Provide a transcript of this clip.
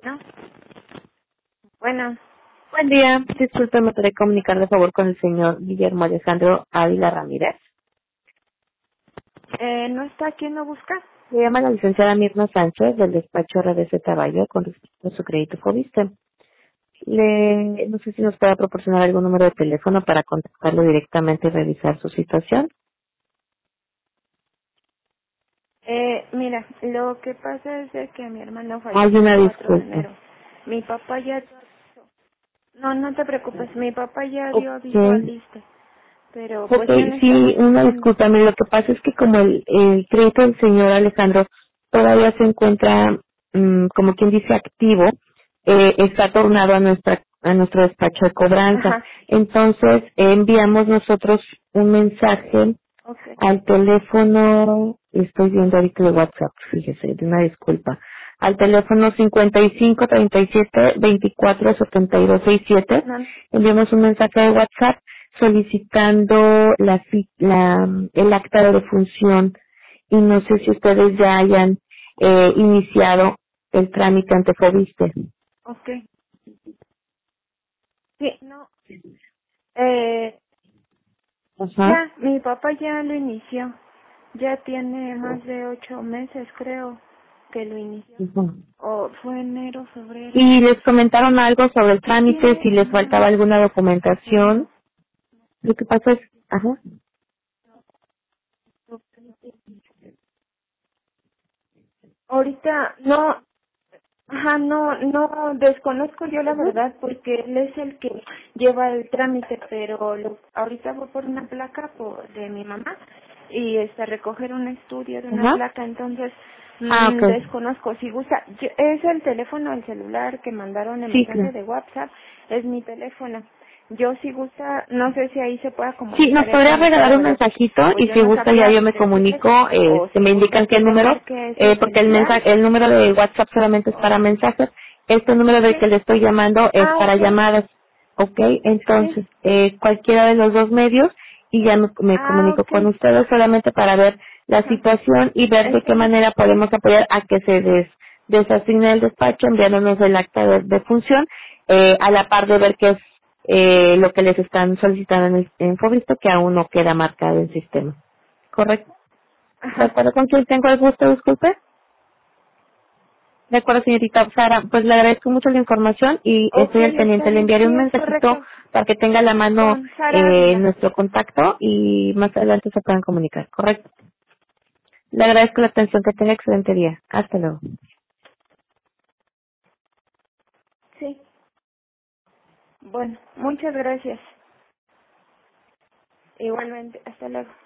No. Bueno, Buen día. Disculpe, ¿me podría comunicar de favor con el señor Guillermo Alejandro Ávila Ramírez? no está. ¿Quién lo busca? Le llama la licenciada Mirna Sánchez del despacho RDC Caballo con respecto a su crédito Fobiste. No sé si nos pueda proporcionar algún número de teléfono para contactarlo directamente y revisar su situación. Mira, lo que pasa es de que mi hermano Hay falleció el una 4 de disculpa. enero. Mi papá ya... No, no te preocupes. Mi papá ya dio aviso al Ok. ISSSTE. Pero Ok, pues ya no sí, estamos una usando. disculpa. Lo que pasa es que como el crédito del señor Alejandro todavía se encuentra, como quien dice, activo, está tornado a nuestro despacho de cobranza. Ajá. Entonces, enviamos nosotros un mensaje Ok. al teléfono, estoy viendo ahorita de WhatsApp, fíjese, de una disculpa, al teléfono 5537-247267, No. enviamos un mensaje de WhatsApp solicitando el acta de defunción y no sé si ustedes ya hayan iniciado el trámite ante Fobiste. Ok. Sí, no. Eh, Ajá. ya, mi papá ya lo inició. Ya tiene más de 8 meses, creo, que lo inició. Ujú. O fue enero, febrero. Y les comentaron algo sobre el Sí trámite, tiene si les faltaba alguna documentación. Lo que pasa es, ajá, ahorita no, ajá, no desconozco yo la ujú, verdad porque él es el que lleva el trámite, pero ahorita voy por una placa de mi mamá y recoger un estudio de una ajá. placa, entonces Ok, desconozco. Si gusta, es el teléfono, el celular que mandaron el sí, mensaje claro. de WhatsApp, es mi teléfono. Yo si gusta, no sé si ahí se pueda Sí, nos comunicar él podría cuando regalar pueda, un ¿verdad? mensajito y Pues yo si no gusta ya sabría yo me decirles, comunico, o me si indican gusta qué que le número, marque ese porque celular. el número de WhatsApp solamente es para O, mensajes, este número del sí. que le estoy llamando es Ah, para ok. llamadas, ¿ok? Sí. Entonces, cualquiera de los dos medios y ya me Ah, comunico ok. con ustedes solamente para ver la Ajá. situación y ver de Está qué bien. manera podemos apoyar a que se desasigne el despacho enviándonos el acta de función, a la par de ver qué es lo que les están solicitando en Fobisto, que aún no queda marcado en sistema. ¿Correcto? ¿De Ajá. acuerdo con quién tengo el gusto? Disculpe. De acuerdo, señorita Sara. Pues le agradezco mucho la información y Ok, estoy al está pendiente. Le bien. enviaré Sí, un es mensajito correcto. para que tenga a la mano Con Sara Ávila. nuestro contacto y más adelante se puedan comunicar. ¿Correcto? Le agradezco la atención. Que tenga excelente día. Hasta luego. Sí. Bueno, muchas gracias. Igualmente. Hasta luego.